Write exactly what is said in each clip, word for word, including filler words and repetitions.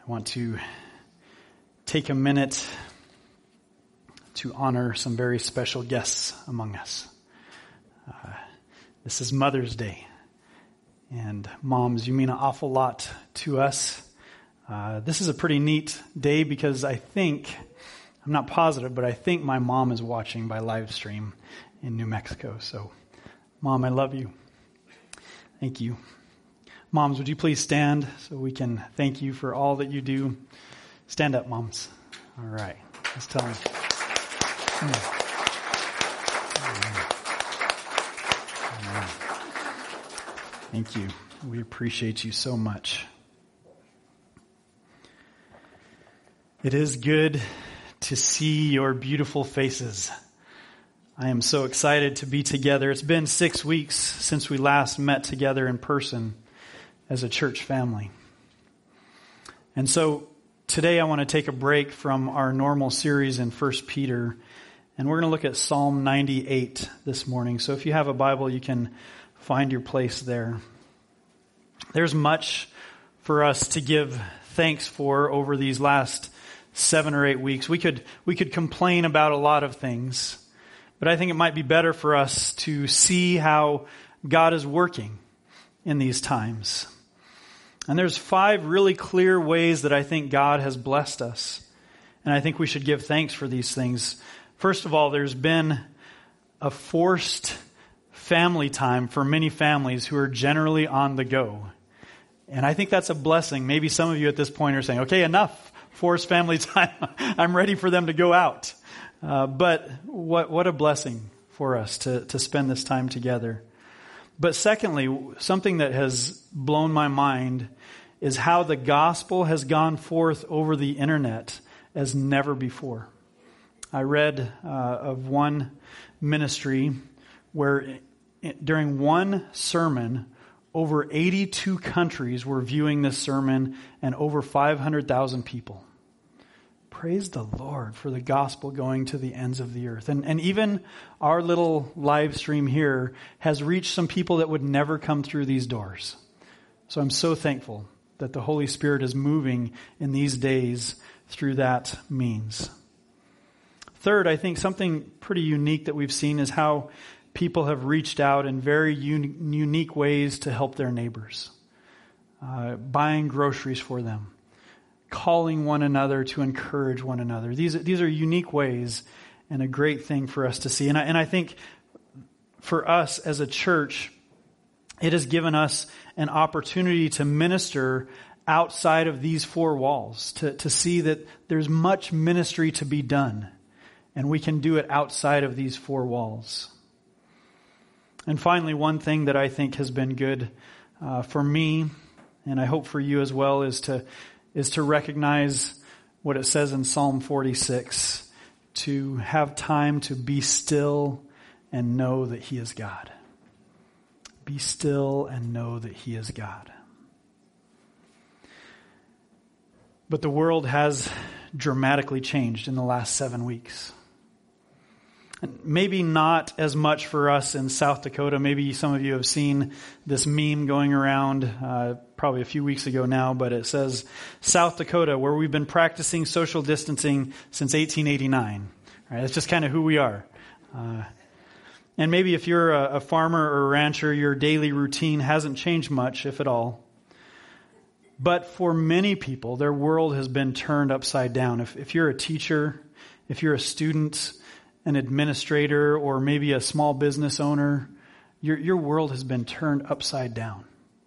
I want to take a minute to honor some very special guests among us. Uh, this is Mother's Day. And moms, you mean an awful lot to us. Uh, this is a pretty neat day because I think, I'm not positive, but I think my mom is watching by live stream in New Mexico. So, Mom, I love you. Thank you. Moms, would you please stand so we can thank you for all that you do? Stand up, moms. All right. Let's tell them. Thank you. We appreciate you so much. It is good to see your beautiful faces. I am so excited to be together. It's been six weeks since we last met together in person as a church family. And so today I want to take a break from our normal series in First Peter, and we're going to look at Psalm ninety-eight this morning. So if you have a Bible, you can find your place there. There's much for us to give thanks for over these last seven or eight weeks. We could we could complain about a lot of things, but I think it might be better for us to see how God is working in these times. And there's five really clear ways that I think God has blessed us. And I think we should give thanks for these things. First of all, there's been a forced family time for many families who are generally on the go. And I think that's a blessing. Maybe some of you at this point are saying, okay, enough forced family time. I'm ready for them to go out. Uh, but what what a blessing for us to, to spend this time together. But secondly, something that has blown my mind is how the gospel has gone forth over the internet as never before. I read uh, of one ministry where during one sermon, over eighty-two countries were viewing this sermon and over five hundred thousand people. Praise the Lord for the gospel going to the ends of the earth. And, and even our little live stream here has reached some people that would never come through these doors. So I'm so thankful that the Holy Spirit is moving in these days through that means. Third, I think something pretty unique that we've seen is how people have reached out in very un- unique ways to help their neighbors. Uh, buying groceries for them. Calling one another to encourage one another. These, these are unique ways and a great thing for us to see. And I, and I think for us as a church, it has given us an opportunity to minister outside of these four walls, to, to see that there's much ministry to be done, and we can do it outside of these four walls. And finally, one thing that I think has been good uh, for me, and I hope for you as well, is to is to recognize what it says in Psalm forty-six, to have time to be still and know that He is God. Be still and know that He is God. But the world has dramatically changed in the last seven weeks. And maybe not as much for us in South Dakota. Maybe some of you have seen this meme going around uh, probably a few weeks ago now, but it says, South Dakota, where we've been practicing social distancing since eighteen eighty-nine. All right, that's just kind of who we are. Uh, and maybe if you're a, a farmer or a rancher, your daily routine hasn't changed much, if at all. But for many people, their world has been turned upside down. If, if you're a teacher, if you're a student, an administrator, or maybe a small business owner, your, your world has been turned upside down.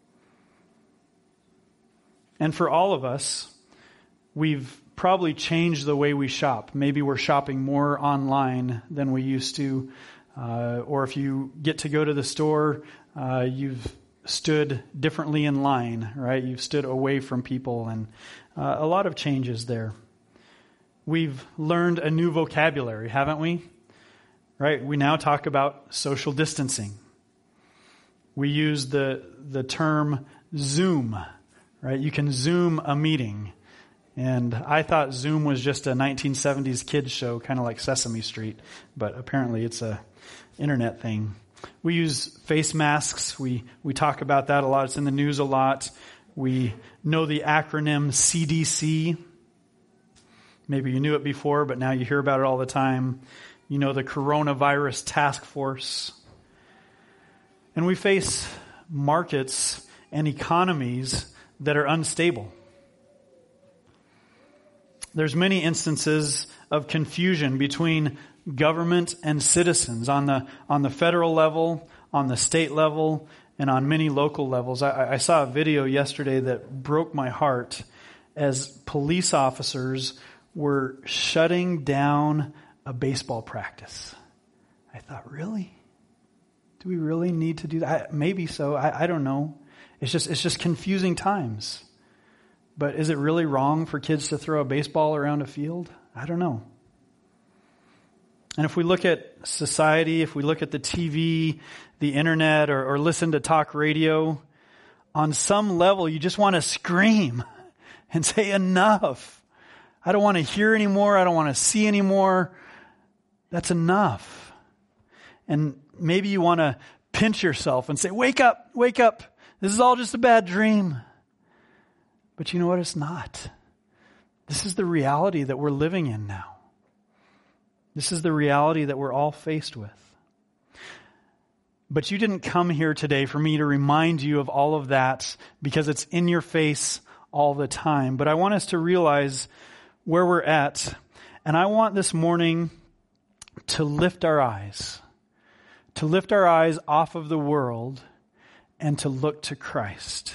And for all of us, we've probably changed the way we shop. Maybe we're shopping more online than we used to. Uh, or if you get to go to the store, uh, you've stood differently in line, right? You've stood away from people, and uh, a lot of changes there. We've learned a new vocabulary, haven't we? Right? We now talk about social distancing. We use the the term Zoom, right? You can Zoom a meeting. And I thought Zoom was just a nineteen seventies kids show, kind of like Sesame Street, but apparently it's a internet thing. We use face masks. We we talk about that a lot. It's in the news a lot. We know the acronym C D C. Maybe you knew it before, but now you hear about it all the time. You know the Coronavirus Task Force. And we face markets and economies that are unstable. There's many instances of confusion between government and citizens on the on the federal level, on the state level, and on many local levels. I, I saw a video yesterday that broke my heart as police officers were shutting down a baseball practice. I thought, really? Do we really need to do that? Maybe so. I, I don't know. It's just it's just confusing times. But is it really wrong for kids to throw a baseball around a field? I don't know. And if we look at society, if we look at the T V, the internet, or, or listen to talk radio, on some level you just want to scream and say, enough. I don't want to hear anymore. I don't want to see anymore. That's enough. And maybe you want to pinch yourself and say, wake up, wake up. This is all just a bad dream. But you know what? It's not. This is the reality that we're living in now. This is the reality that we're all faced with. But you didn't come here today for me to remind you of all of that because it's in your face all the time. But I want us to realize where we're at. And I want this morning to lift our eyes. To lift our eyes off of the world and to look to Christ.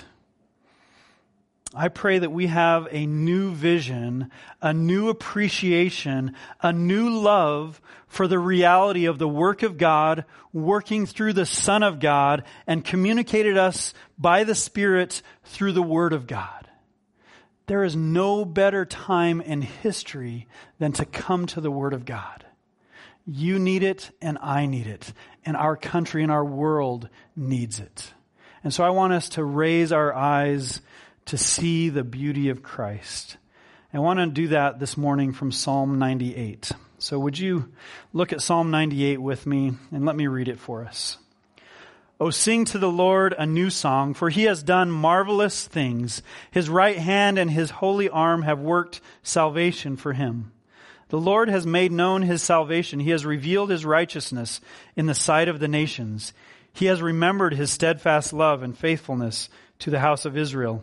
I pray that we have a new vision, a new appreciation, a new love for the reality of the work of God working through the Son of God and communicated us by the Spirit through the Word of God. There is no better time in history than to come to the Word of God. You need it and I need it. And our country and our world needs it. And so I want us to raise our eyes to see the beauty of Christ. I want to do that this morning from Psalm ninety-eight. So would you look at Psalm ninety-eight with me and let me read it for us. Oh, sing to the Lord a new song, for he has done marvelous things. His right hand and his holy arm have worked salvation for him. The Lord has made known his salvation. He has revealed his righteousness in the sight of the nations. He has remembered his steadfast love and faithfulness to the house of Israel.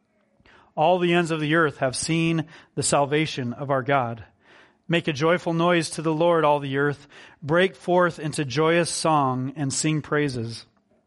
All the ends of the earth have seen the salvation of our God. Make a joyful noise to the Lord, all the earth. Break forth into joyous song and sing praises.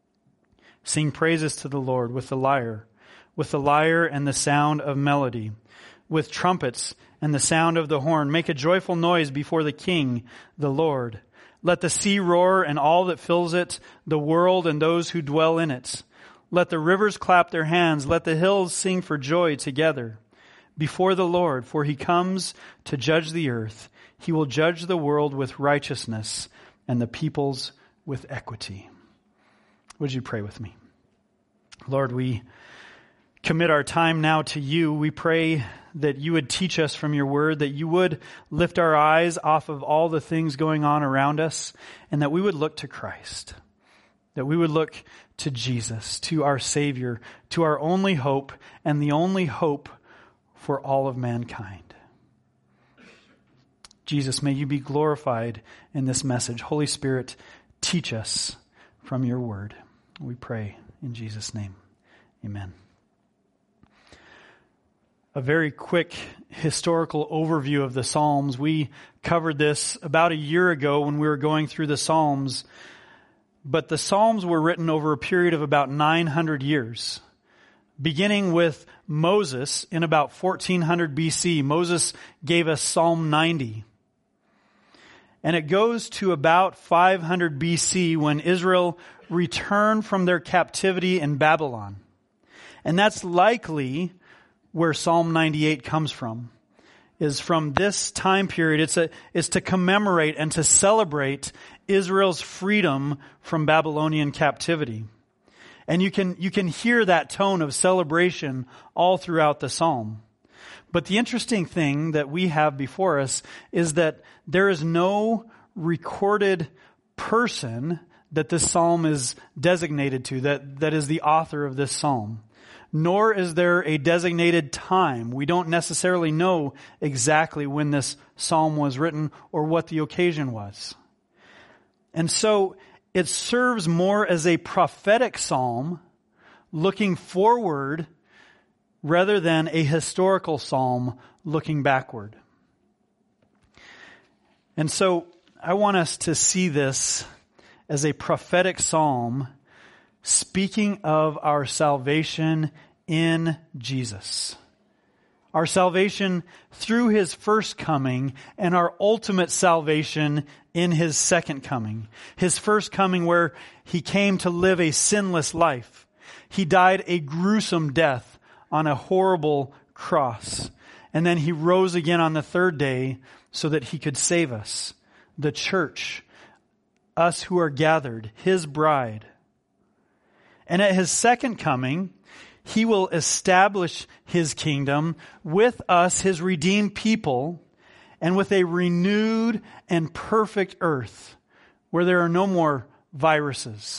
Sing praises to the Lord with the lyre, with the lyre and the sound of melody, with trumpets and the sound of the horn. Make a joyful noise before the King, the Lord. Let the sea roar and all that fills it, the world and those who dwell in it. Let the rivers clap their hands. Let the hills sing for joy together before the Lord, for he comes to judge the earth. He will judge the world with righteousness and the peoples with equity. Would you pray with me? Lord, we commit our time now to you. We pray that you would teach us from your word, that you would lift our eyes off of all the things going on around us, and that we would look to Christ. That we would look to Jesus, to our Savior, to our only hope, and the only hope for all of mankind. Jesus, may you be glorified in this message. Holy Spirit, teach us from your word. We pray in Jesus' name. Amen. A very quick historical overview of the Psalms. We covered this about a year ago when we were going through the Psalms. But the Psalms were written over a period of about nine hundred years, beginning with Moses in about fourteen hundred B C. Moses gave us Psalm ninety. And it goes to about five hundred B C when Israel returned from their captivity in Babylon. And that's likely where Psalm ninety-eight comes from, is from this time period. It's a, it's to commemorate and to celebrate Israel's freedom from Babylonian captivity. And you can, you can hear that tone of celebration all throughout the psalm. But the interesting thing that we have before us is that there is no recorded person that this psalm is designated to, that, that is the author of this psalm. nor is there a designated time. We don't necessarily know exactly when this psalm was written or what the occasion was. And so it serves more as a prophetic psalm looking forward rather than a historical psalm looking backward. And so I want us to see this as a prophetic psalm speaking of our salvation in Jesus. Our salvation through His first coming and our ultimate salvation in His second coming. His first coming where He came to live a sinless life. He died a gruesome death on a horrible cross. And then He rose again on the third day so that He could save us, the church, us who are gathered, His bride. And at His second coming, He will establish His kingdom with us, His redeemed people, and with a renewed and perfect earth where there are no more viruses.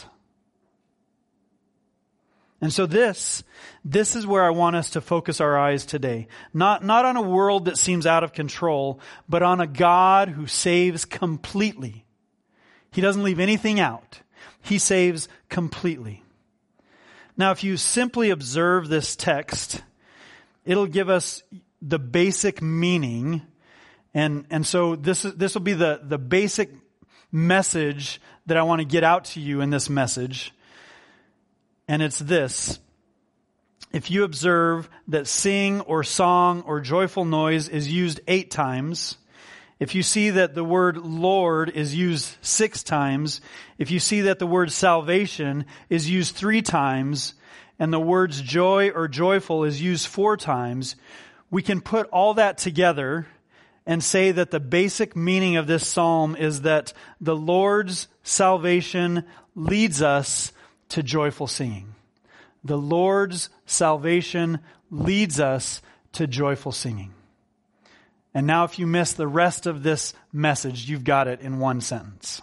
And so this, this is where I want us to focus our eyes today. Not, not on a world that seems out of control, but on a God who saves completely. He doesn't leave anything out. He saves completely. Now, if you simply observe this text, it'll give us the basic meaning. And, and so this, this will be the, the basic message that I want to get out to you in this message. And it's this. If you observe that sing or song or joyful noise is used eight times, if you see that the word Lord is used six times, if you see that the word salvation is used three times, and the words joy or joyful is used four times, we can put all that together and say that the basic meaning of this psalm is that the Lord's salvation leads us to joyful singing. The Lord's salvation leads us to joyful singing. And now if you miss the rest of this message, you've got it in one sentence.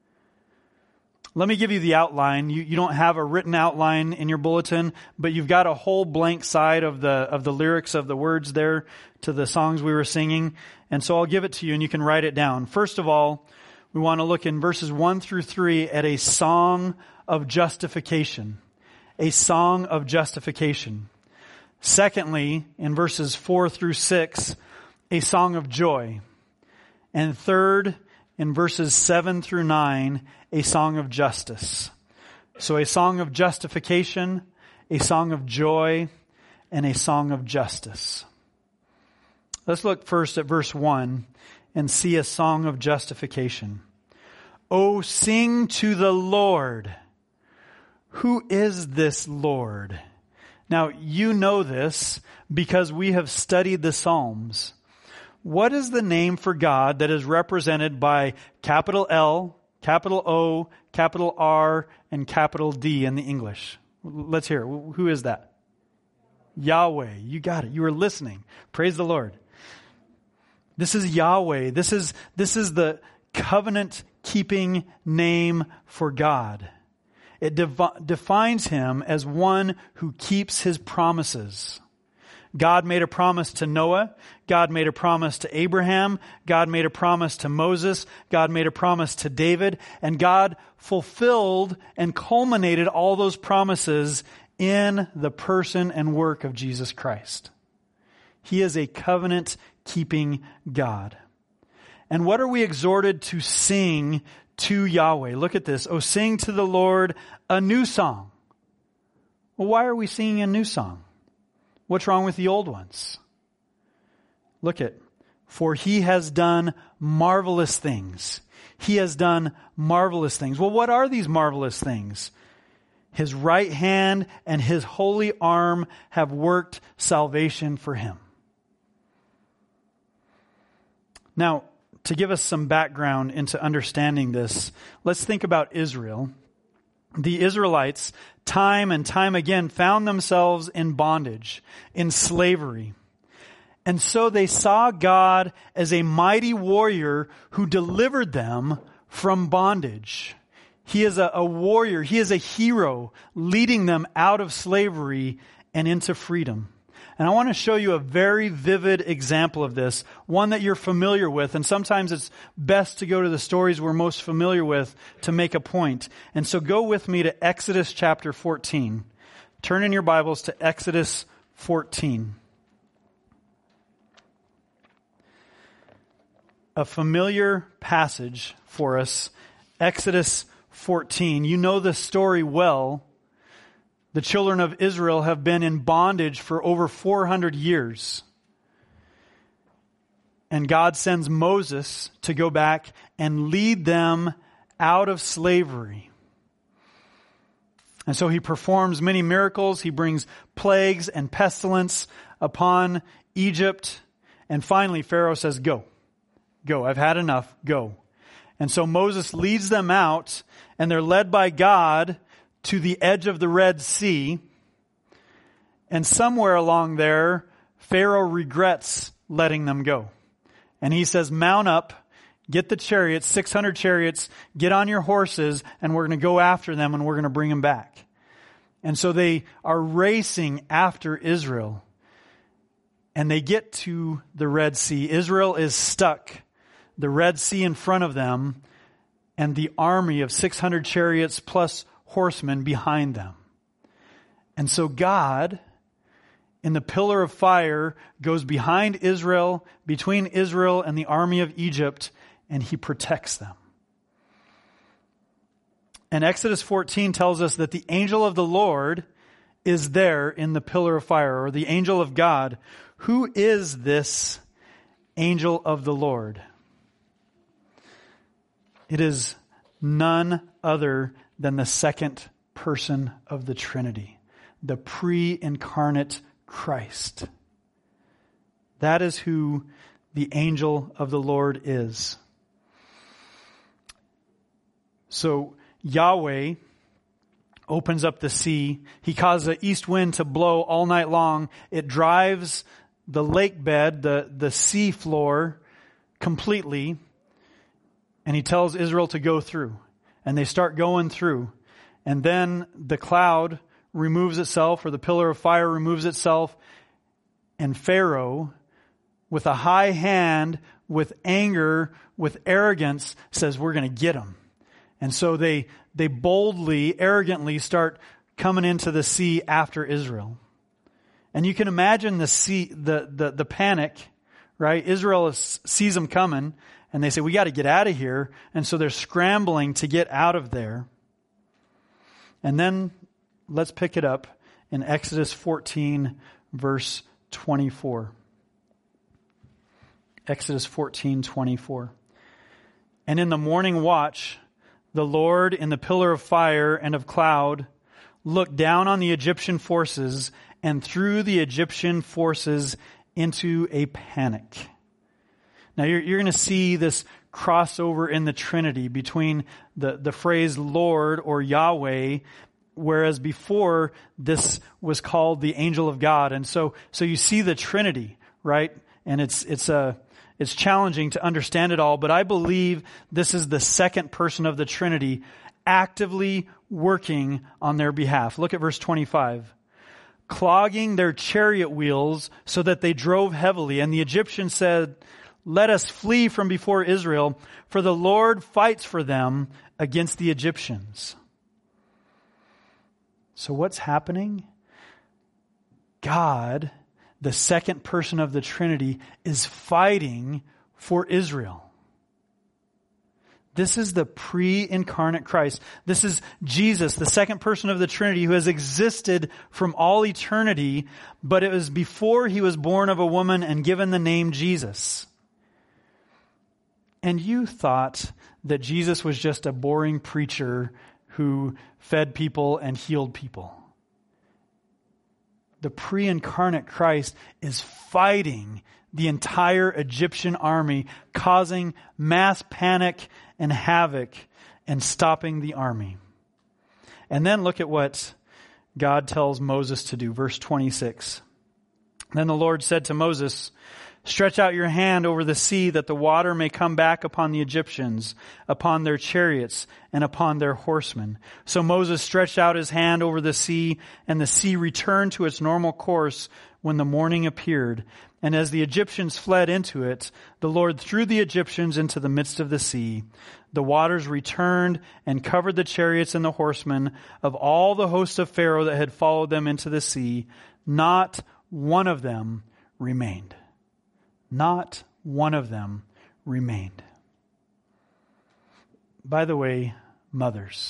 Let me give you the outline. You, you don't have a written outline in your bulletin, but you've got a whole blank side of the, of the lyrics of the words there to the songs we were singing. And so I'll give it to you and you can write it down. First of all, we want to look in verses one through three at a song of justification. A song of justification. Secondly, in verses four through six, a song of joy. And third, in verses seven through nine, a song of justice. So a song of justification, a song of joy, and a song of justice. Let's look first at verse one and see a song of justification. Oh, sing to the Lord. Who is this Lord? Now, you know this because we have studied the Psalms. What is the name for God that is represented by capital L, capital O, capital R, and capital D in the English? Let's hear it. Who is that? Yahweh. You got it. You were listening. Praise the Lord. This is Yahweh. This is, this is the covenant-keeping name for God. It dev- defines Him as one who keeps His promises. God made a promise to Noah. God made a promise to Abraham. God made a promise to Moses. God made a promise to David. And God fulfilled and culminated all those promises in the person and work of Jesus Christ. He is a covenant-keeping God. And what are we exhorted to sing to Yahweh? Look at this. Oh, sing to the Lord a new song. Well, why are we singing a new song? What's wrong with the old ones? Look at, for He has done marvelous things. He has done marvelous things. Well, what are these marvelous things? His right hand and His holy arm have worked salvation for Him. Now, to give us some background into understanding this, let's think about Israel. The Israelites, time and time again, found themselves in bondage, in slavery. And so they saw God as a mighty warrior who delivered them from bondage. He is a, a warrior. He is a hero leading them out of slavery and into freedom. And I want to show you a very vivid example of this, one that you're familiar with. And sometimes it's best to go to the stories we're most familiar with to make a point. And so go with me to Exodus chapter fourteen. Turn in your Bibles to Exodus fourteen. A familiar passage for us, Exodus fourteen. You know the story well. The children of Israel have been in bondage for over four hundred years. And God sends Moses to go back and lead them out of slavery. And so he performs many miracles. He brings plagues and pestilence upon Egypt. And finally, Pharaoh says, go. Go. I've had enough. Go. And so Moses leads them out, and they're led by God to the edge of the Red Sea. And somewhere along there, Pharaoh regrets letting them go. And he says, mount up, get the chariots, six hundred chariots, get on your horses, and we're going to go after them, and we're going to bring them back. And so they are racing after Israel. And they get to the Red Sea. Israel is stuck. The Red Sea in front of them, and the army of six hundred chariots plus horsemen behind them. And so God, in the pillar of fire, goes behind Israel, between Israel and the army of Egypt, and he protects them. And Exodus fourteen tells us that the angel of the Lord is there in the pillar of fire, or the angel of God. Who is this angel of the Lord? It is none other than the second person of the Trinity, the pre-incarnate Christ. That is who the angel of the Lord is. So Yahweh opens up the sea. He causes an east wind to blow all night long. It drives the lake bed, the, the sea floor completely. And he tells Israel to go through. And they start going through. And then the cloud removes itself, or the pillar of fire removes itself. And Pharaoh, with a high hand, with anger, with arrogance, says, we're going to get them. And so they, they boldly, arrogantly start coming into the sea after Israel. And you can imagine the sea, the, the, the panic, right? Israel is, sees them coming. And they say, we got to get out of here. And so they're scrambling to get out of there. And then let's pick it up in Exodus fourteen, verse twenty-four. Exodus fourteen, twenty-four. And in the morning watch, the Lord in the pillar of fire and of cloud looked down on the Egyptian forces and threw the Egyptian forces into a panic. Now you're, you're going to see this crossover in the Trinity between the, the phrase Lord or Yahweh, whereas before this was called the angel of God. And so, so you see the Trinity, right? And it's, it's a, it's challenging to understand it all, but I believe this is the second person of the Trinity actively working on their behalf. Look at verse twenty-five. Clogging their chariot wheels so that they drove heavily. And the Egyptians said, let us flee from before Israel, for the Lord fights for them against the Egyptians. So what's happening? God, the second person of the Trinity, is fighting for Israel. This is the pre-incarnate Christ. This is Jesus, the second person of the Trinity, who has existed from all eternity, but it was before he was born of a woman and given the name Jesus. And you thought that Jesus was just a boring preacher who fed people and healed people. The pre-incarnate Christ is fighting the entire Egyptian army, causing mass panic and havoc and stopping the army. And then look at what God tells Moses to do. Verse twenty-six. Then the Lord said to Moses, Stretch out your hand over the sea that the water may come back upon the Egyptians, upon their chariots, and upon their horsemen. So Moses stretched out his hand over the sea, and the sea returned to its normal course when the morning appeared. And as the Egyptians fled into it, the Lord threw the Egyptians into the midst of the sea. The waters returned and covered the chariots and the horsemen of all the host of Pharaoh that had followed them into the sea. Not one of them remained. Not one of them remained. By the way, mothers,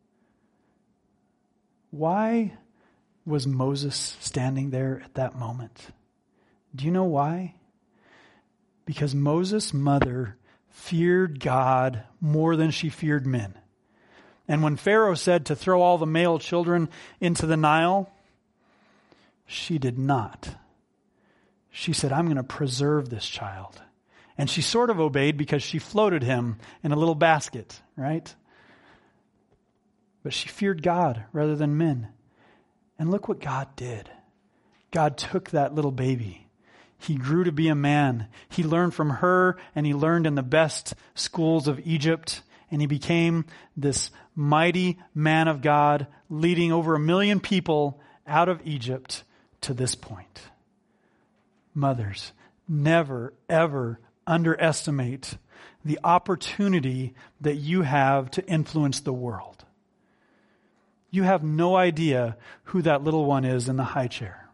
why was Moses standing there at that moment? Do you know why? Because Moses' mother feared God more than she feared men. And when Pharaoh said to throw all the male children into the Nile, she did not. She said, I'm going to preserve this child. And she sort of obeyed because she floated him in a little basket, right? But she feared God rather than men. And look what God did. God took that little baby. He grew to be a man. He learned from her, and he learned in the best schools of Egypt. And he became this mighty man of God, leading over a million people out of Egypt to this point. Mothers, never, ever underestimate the opportunity that you have to influence the world. You have no idea who that little one is in the high chair.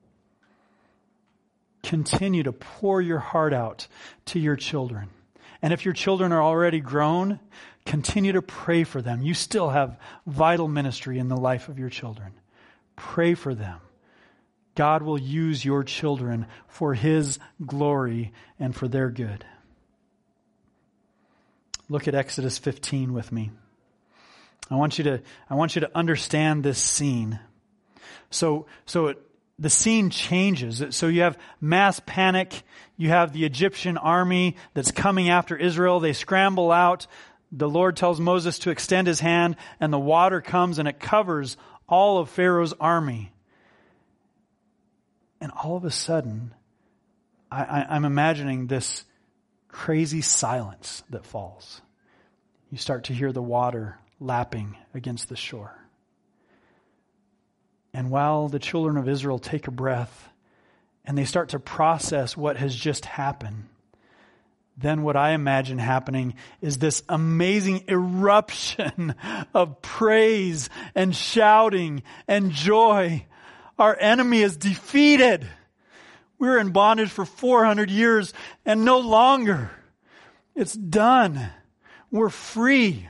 Continue to pour your heart out to your children. And if your children are already grown, continue to pray for them. You still have vital ministry in the life of your children. Pray for them. God will use your children for His glory and for their good. Look at Exodus fifteen with me. I want you to, I want you to understand this scene. So, so it, the scene changes. So you have mass panic. You have the Egyptian army that's coming after Israel. They scramble out. The Lord tells Moses to extend his hand, and the water comes and it covers all of Pharaoh's army. And all of a sudden, I, I, I'm imagining this crazy silence that falls. You start to hear the water lapping against the shore. And while the children of Israel take a breath and they start to process what has just happened, then what I imagine happening is this amazing eruption of praise and shouting and joy. Our enemy is defeated. We were in bondage for four hundred years and no longer. It's done. We're free.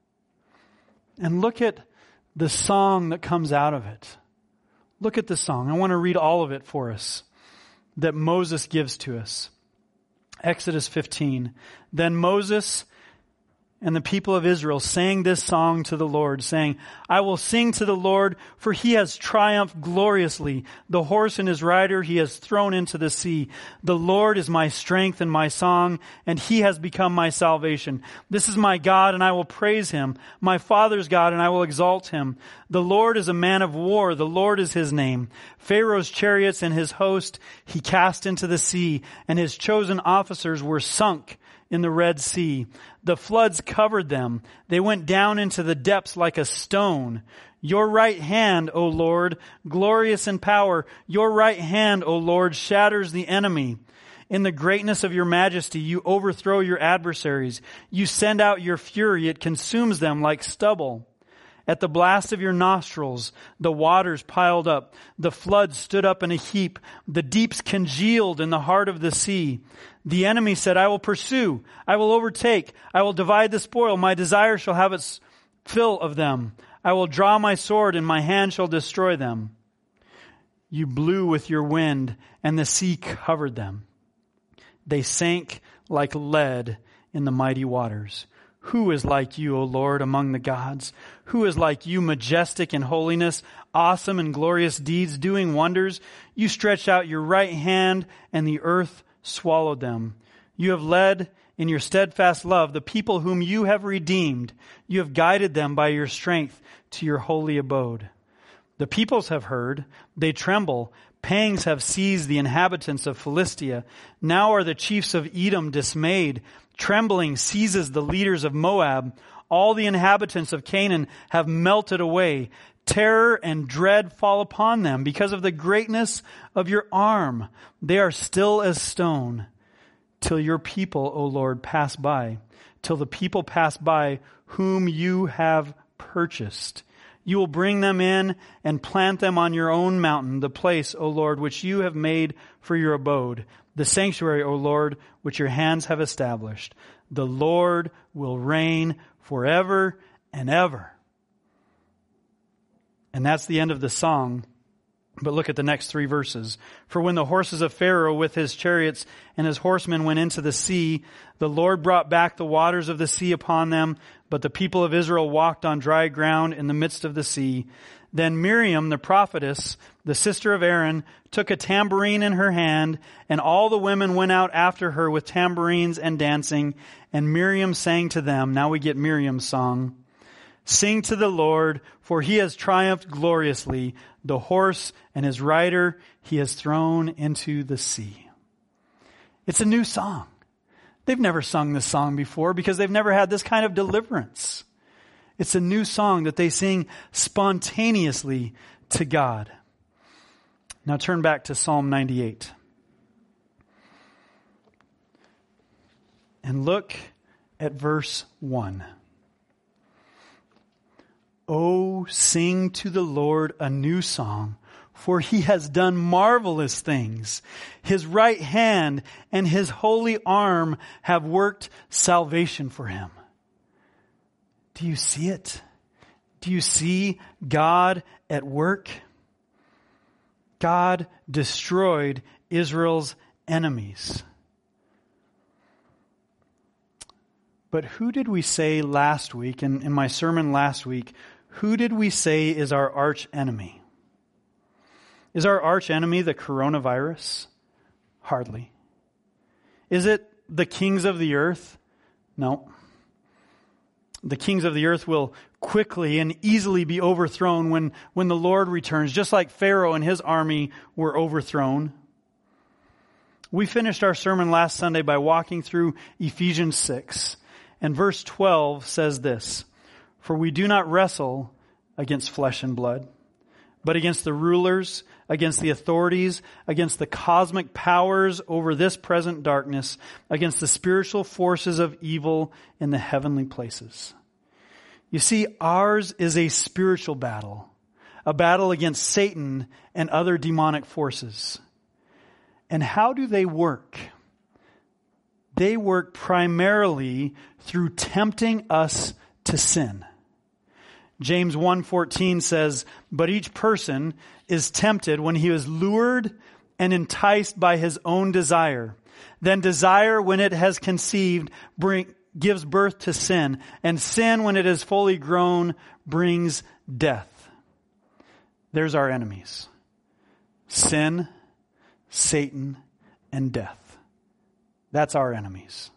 And look at the song that comes out of it. Look at the song. I want to read all of it for us that Moses gives to us. Exodus fifteen. Then Moses and the people of Israel sang this song to the Lord, saying, I will sing to the Lord, for He has triumphed gloriously. The horse and his rider He has thrown into the sea. The Lord is my strength and my song, and He has become my salvation. This is my God, and I will praise Him, my Father's God, and I will exalt Him. The Lord is a man of war. The Lord is His name. Pharaoh's chariots and his host He cast into the sea, and His chosen officers were sunk in the Red Sea. The floods covered them. They went down into the depths like a stone. Your right hand, O Lord, glorious in power. Your right hand, O Lord, shatters the enemy. In the greatness of your majesty, you overthrow your adversaries. You send out your fury. It consumes them like stubble. At the blast of your nostrils, the waters piled up. The floods stood up in a heap. The deeps congealed in the heart of the sea. The enemy said, I will pursue. I will overtake. I will divide the spoil. My desire shall have its fill of them. I will draw my sword, and my hand shall destroy them. You blew with your wind, and the sea covered them. They sank like lead in the mighty waters. Who is like you, O Lord, among the gods? Who is like you, majestic in holiness, awesome in glorious deeds, doing wonders? You stretched out your right hand, and the earth swallowed them. You have led in your steadfast love the people whom you have redeemed. You have guided them by your strength to your holy abode. The peoples have heard, they tremble. Pangs have seized the inhabitants of Philistia. Now are the chiefs of Edom dismayed. Trembling seizes the leaders of Moab. All the inhabitants of Canaan have melted away. Terror and dread fall upon them because of the greatness of your arm. They are still as stone till your people, O Lord, pass by, till the people pass by whom you have purchased. You will bring them in and plant them on your own mountain, the place, O Lord, which you have made for your abode, the sanctuary, O Lord, which your hands have established. The Lord will reign forever and ever. And that's the end of the song. But look at the next three verses. For when the horses of Pharaoh with his chariots and his horsemen went into the sea, the Lord brought back the waters of the sea upon them, but the people of Israel walked on dry ground in the midst of the sea. Then Miriam, the prophetess, the sister of Aaron, took a tambourine in her hand, and all the women went out after her with tambourines and dancing. And Miriam sang to them. Now we get Miriam's song. Sing to the Lord, for he has triumphed gloriously. The horse and his rider he has thrown into the sea. It's a new song. They've never sung this song before because they've never had this kind of deliverance. It's a new song that they sing spontaneously to God. Now turn back to Psalm ninety-eight. And look at verse one. Oh, sing to the Lord a new song, for he has done marvelous things. His right hand and his holy arm have worked salvation for him. Do you see it? Do you see God at work? God destroyed Israel's enemies. But who did we say last week, in, in my sermon last week, who did we say is our arch enemy? Is our arch enemy the coronavirus? Hardly. Is it the kings of the earth? No. The kings of the earth will quickly and easily be overthrown when, when the Lord returns, just like Pharaoh and his army were overthrown. We finished our sermon last Sunday by walking through Ephesians six. And verse twelve says this, for we do not wrestle against flesh and blood, but against the rulers, against the authorities, against the cosmic powers over this present darkness, against the spiritual forces of evil in the heavenly places. You see, ours is a spiritual battle, a battle against Satan and other demonic forces. And how do they work? They work primarily through tempting us to sin. James one fourteen says, but each person is tempted when he is lured and enticed by his own desire. Then desire, when it has conceived, bring, gives birth to sin. And sin, when it is fully grown, brings death. There's our enemies. Sin, Satan, and death. That's our enemies.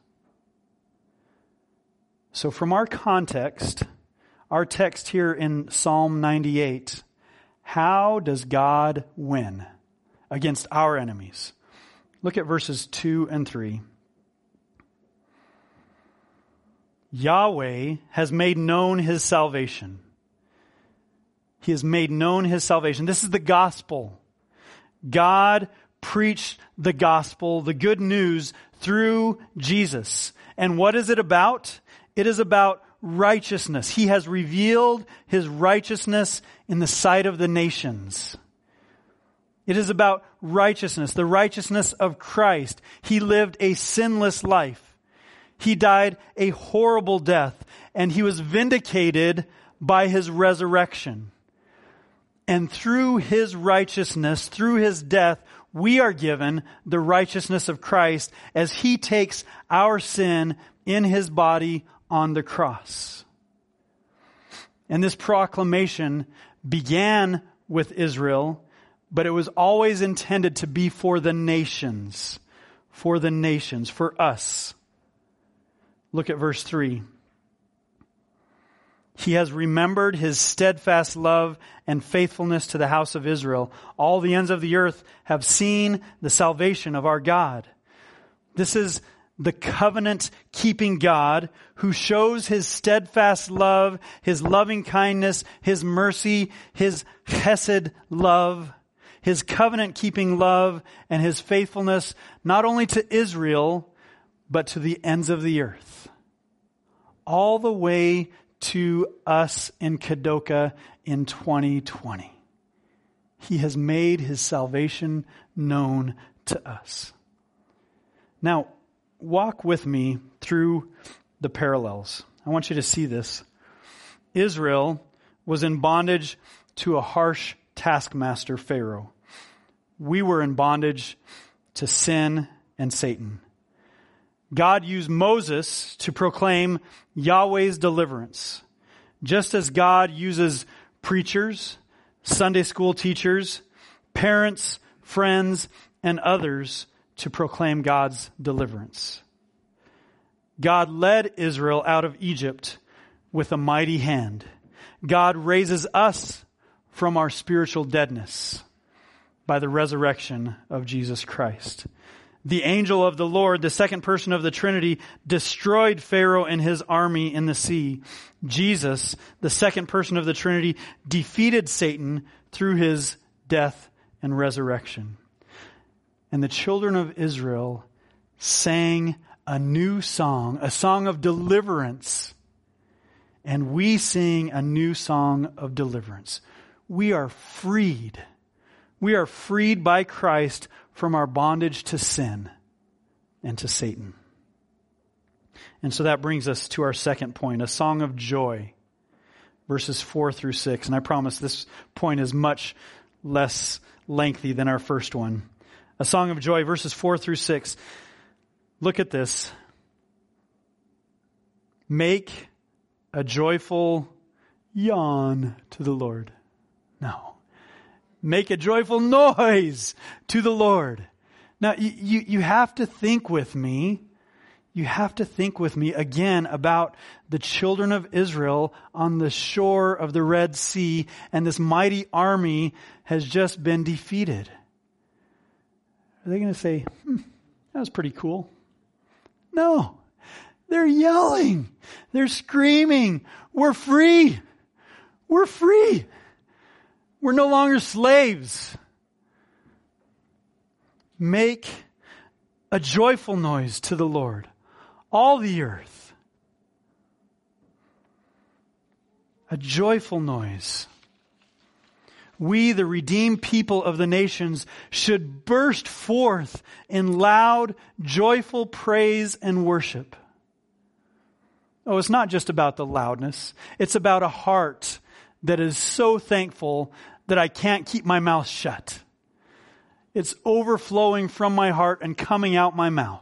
So from our context, our text here in Psalm ninety-eight, how does God win against our enemies? Look at verses two and three. Yahweh has made known his salvation. He has made known his salvation. This is the gospel. God preached the gospel, the good news, through Jesus. And what is it about? It is about righteousness. He has revealed his righteousness in the sight of the nations. It is about righteousness, the righteousness of Christ. He lived a sinless life. He died a horrible death, and he was vindicated by his resurrection. And through his righteousness, through his death, we are given the righteousness of Christ as he takes our sin in his body on the cross. And this proclamation began with Israel, but it was always intended to be for the nations, for the nations, for us. Look at verse three. He has remembered his steadfast love and faithfulness to the house of Israel. All the ends of the earth have seen the salvation of our God. This is the covenant-keeping God who shows his steadfast love, his loving kindness, his mercy, his chesed love, his covenant-keeping love, and his faithfulness not only to Israel, but to the ends of the earth. All the way to us in Kadoka in twenty twenty. He has made his salvation known to us. Now, walk with me through the parallels. I want you to see this. Israel was in bondage to a harsh taskmaster, Pharaoh. We were in bondage to sin and Satan. God used Moses to proclaim Yahweh's deliverance. Just as God uses preachers, Sunday school teachers, parents, friends, and others to proclaim God's deliverance. God led Israel out of Egypt with a mighty hand. God raises us from our spiritual deadness by the resurrection of Jesus Christ. The angel of the Lord, the second person of the Trinity, destroyed Pharaoh and his army in the sea. Jesus, the second person of the Trinity, defeated Satan through his death and resurrection. And the children of Israel sang a new song, a song of deliverance. And we sing a new song of deliverance. We are freed. We are freed by Christ from our bondage to sin and to Satan. And so that brings us to our second point, a song of joy, verses four through six. And I promise this point is much less lengthy than our first one. A song of joy, verses four through six. Look at this. Make a joyful yawn to the Lord. No. Make a joyful noise to the Lord. Now, you, you, you have to think with me, you have to think with me again about the children of Israel on the shore of the Red Sea, and this mighty army has just been defeated. Are they going to say, hmm, that was pretty cool? No. They're yelling. They're screaming. We're free. We're free. We're no longer slaves. Make a joyful noise to the Lord, all the earth. A joyful noise. We, the redeemed people of the nations, should burst forth in loud, joyful praise and worship. Oh, it's not just about the loudness. It's about a heart that is so thankful that I can't keep my mouth shut. It's overflowing from my heart and coming out my mouth.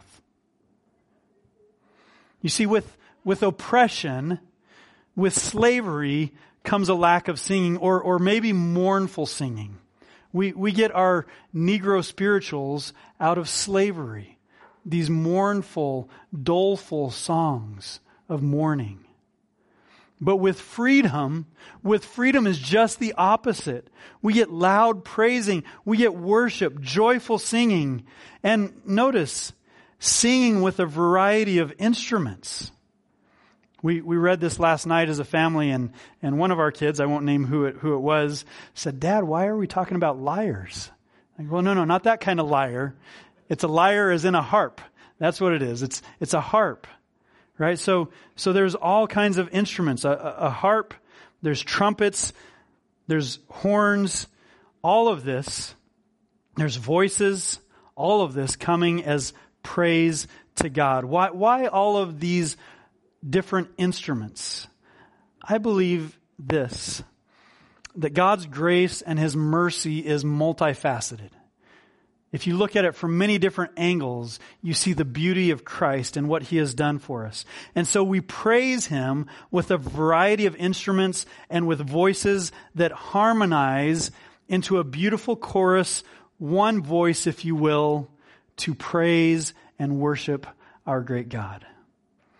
You see, with, with oppression, with slavery, comes a lack of singing, or, or maybe mournful singing. We, we get our Negro spirituals out of slavery. These mournful, doleful songs of mourning. But with freedom, with freedom is just the opposite. We get loud praising, we get worship, joyful singing. And notice, singing with a variety of instruments. We we read this last night as a family, and, and one of our kids, I won't name who it who it was, said, "Dad, why are we talking about lyres?" I go, well, no, no, not that kind of lyre. It's a lyre as in a harp. That's what it is. It's it's a harp. Right? So, so there's all kinds of instruments. A, a, a harp, there's trumpets, there's horns, all of this. There's voices, all of this coming as praise to God. Why, why all of these different instruments? I believe this, that God's grace and His mercy is multifaceted. If you look at it from many different angles, you see the beauty of Christ and what He has done for us. And so we praise Him with a variety of instruments and with voices that harmonize into a beautiful chorus, one voice, if you will, to praise and worship our great God.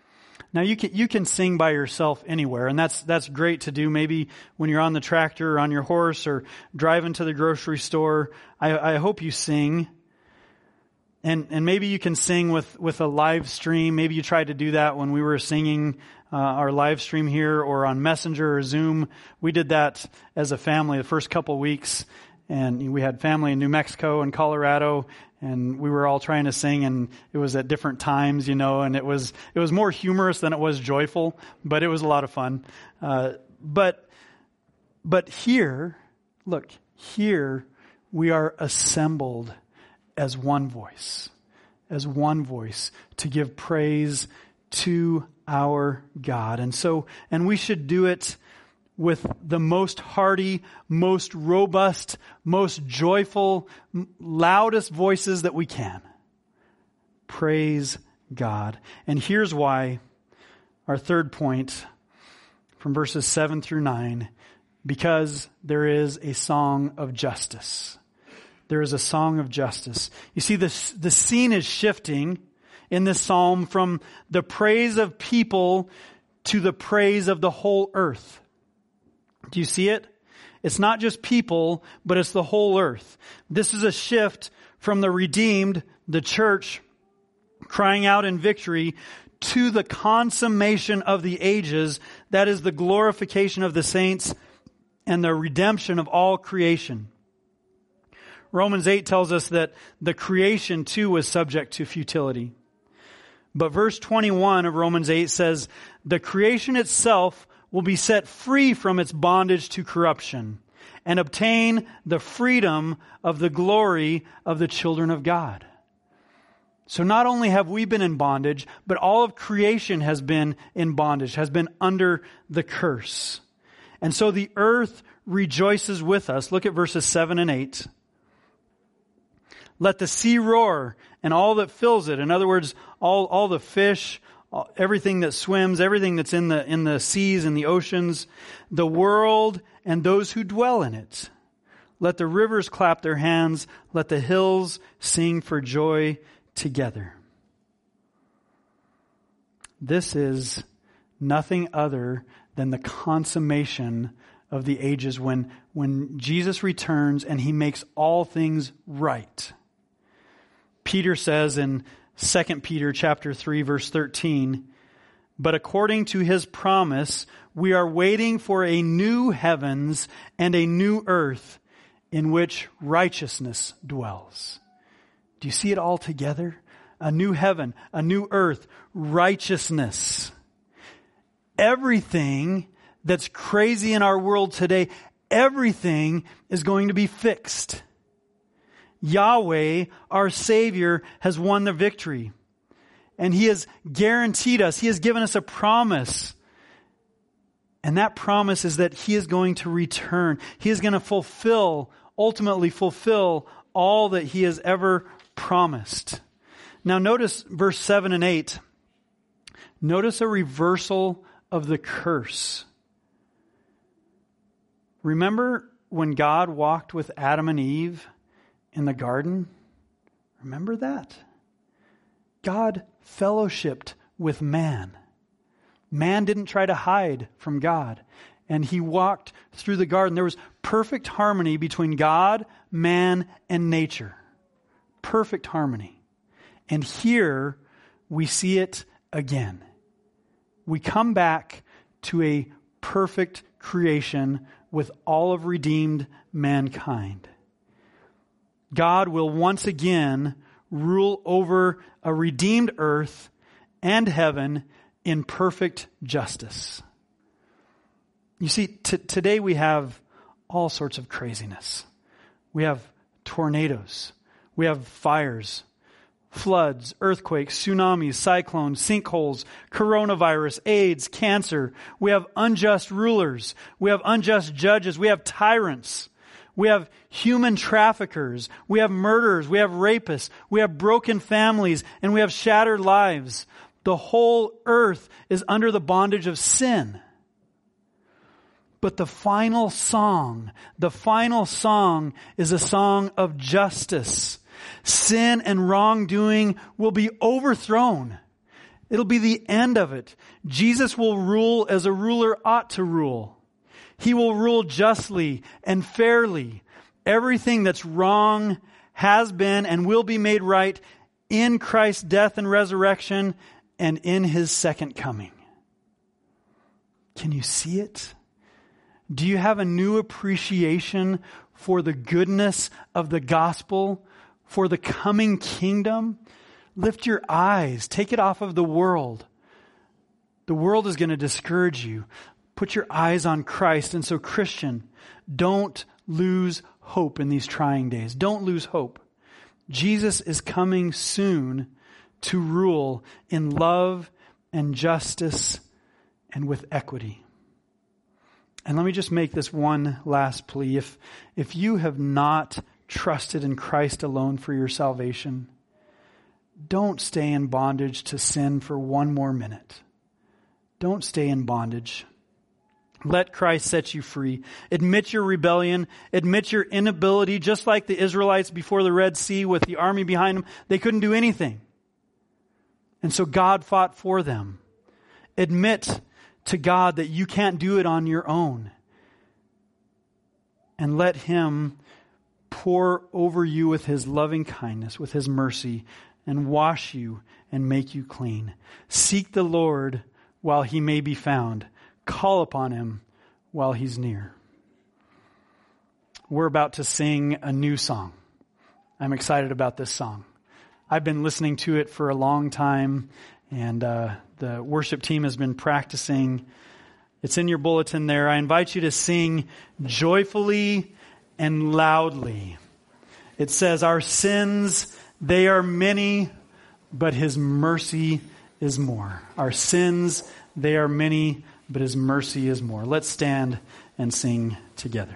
Now you can, you can sing by yourself anywhere, and that's, that's great to do. Maybe when you're on the tractor or on your horse or driving to the grocery store. I, I hope you sing. And, and maybe you can sing with, with a live stream. Maybe you tried to do that when we were singing, uh, our live stream here or on Messenger or Zoom. We did that as a family the first couple of weeks, and we had family in New Mexico and Colorado, and we were all trying to sing, and it was at different times, you know, and it was, it was more humorous than it was joyful, but it was a lot of fun. Uh, but, but here, look, here we are assembled as one voice, as one voice to give praise to our God. And so, and we should do it with the most hearty, most robust, most joyful, loudest voices that we can. Praise God. And here's why, our third point from verses seven through nine, because there is a song of justice. There is a song of justice. You see, the, the scene is shifting in this psalm from the praise of people to the praise of the whole earth. Do you see it? It's not just people, but it's the whole earth. This is a shift from the redeemed, the church, crying out in victory, to the consummation of the ages. That is the glorification of the saints and the redemption of all creation. Romans eight tells us that the creation too was subject to futility. But verse twenty-one of Romans eight says, the creation itself will be set free from its bondage to corruption and obtain the freedom of the glory of the children of God. So not only have we been in bondage, but all of creation has been in bondage, has been under the curse. And so the earth rejoices with us. Look at verses seven and eight. Let the sea roar and all that fills it. In other words, all, all the fish, all, everything that swims, everything that's in the, in the seas and the oceans, the world and those who dwell in it. Let the rivers clap their hands. Let the hills sing for joy together. This is nothing other than the consummation of the ages when, when Jesus returns and He makes all things right. Peter says in Second Peter chapter three, verse thirteen, but according to His promise, we are waiting for a new heavens and a new earth in which righteousness dwells. Do you see it all together? A new heaven, a new earth, righteousness. Everything that's crazy in our world today, everything is going to be fixed. Yahweh, our Savior, has won the victory. And He has guaranteed us, He has given us a promise. And that promise is that He is going to return. He is going to fulfill, ultimately fulfill all that He has ever promised. Now notice verse seven and eight. Notice a reversal of the curse. Remember when God walked with Adam and Eve in the garden? Remember that? God fellowshipped with man. Man didn't try to hide from God. And He walked through the garden. There was perfect harmony between God, man, and nature. Perfect harmony. And here we see it again. We come back to a perfect creation with all of redeemed mankind. God will once again rule over a redeemed earth and heaven in perfect justice. You see, t- today we have all sorts of craziness. We have tornadoes. We have fires, floods, earthquakes, tsunamis, cyclones, sinkholes, coronavirus, AIDS, cancer. We have unjust rulers. We have unjust judges. We have tyrants. We have human traffickers. We have murderers. We have rapists. We have broken families. And we have shattered lives. The whole earth is under the bondage of sin. But the final song, the final song is a song of justice. Sin and wrongdoing will be overthrown. It'll be the end of it. Jesus will rule as a ruler ought to rule. He will rule justly and fairly. Everything that's wrong has been and will be made right in Christ's death and resurrection and in His second coming. Can you see it? Do you have a new appreciation for the goodness of the gospel, for the coming kingdom? Lift your eyes. Take it off of the world. The world is going to discourage you. Put your eyes on Christ. And so, Christian, don't lose hope in these trying days. Don't lose hope. Jesus is coming soon to rule in love and justice and with equity. And let me just make this one last plea. If, if you have not trusted in Christ alone for your salvation, don't stay in bondage to sin for one more minute. Don't stay in bondage. Let Christ set you free. Admit your rebellion. Admit your inability, just like the Israelites before the Red Sea with the army behind them. They couldn't do anything. And so God fought for them. Admit to God that you can't do it on your own. And let Him pour over you with His loving kindness, with His mercy, and wash you and make you clean. Seek the Lord while He may be found. Call upon Him while He's near. We're about to sing a new song. I'm excited about this song. I've been listening to it for a long time, and uh, the worship team has been practicing. It's in your bulletin there. I invite you to sing joyfully and loudly. It says, "Our sins, they are many, but His mercy is more." Our sins, they are many, but His mercy is more. Let's stand and sing together.